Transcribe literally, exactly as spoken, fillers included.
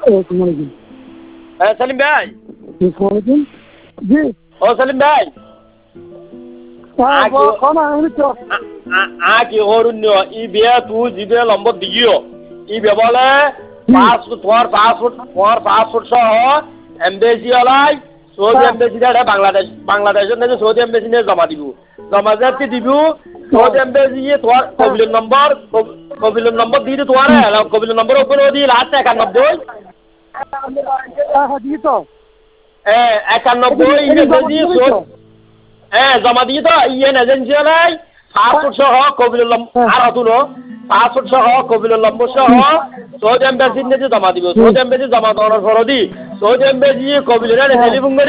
আসসালামাইকুম। হ্যাঁ সেলিম ভাই। আসসালামাইকুম। জি। ও সেলিম ভাই। হ্যাঁ আকি কোন আমি তো আকি অরণ্য ই বিয়া তু জিবে লম্ব দিও ই বেবলে পাঁচ তোমার পাঁচ ফুট তোমার পাঁচ ফুট সহ এমবেসি ওলাই সৌদি এমবেসি দে বাংলাদেশ বাংলাদেশের নাকি সৌদি এমবেসি নিয়ে জমা দিব জমা যাতে দিব সৌদি এমবেসি তোমার কবিলের নম্বর কবিলের নম্বর দিয়ে তোমার কবিলের নম্বর ওপেন দিয়ে লাস্ট একানব্বই হ্যাঁ একানব্বই এমবেসি হ্যাঁ জমা দিয়ে তো ইয়ে এজেন্সি ওলাই পাঁচ ফুট সহ কবিলের নম্বর আর হতুন পাঁচ ফুট সহ কবিলের নম্বর সহ সৌদি এমবেসি নিয়ে জমা দিব সৌদি এমবেসি জমা দেওয়ার পর দি সৌদি এমবেসি কবিলের টেলিফোন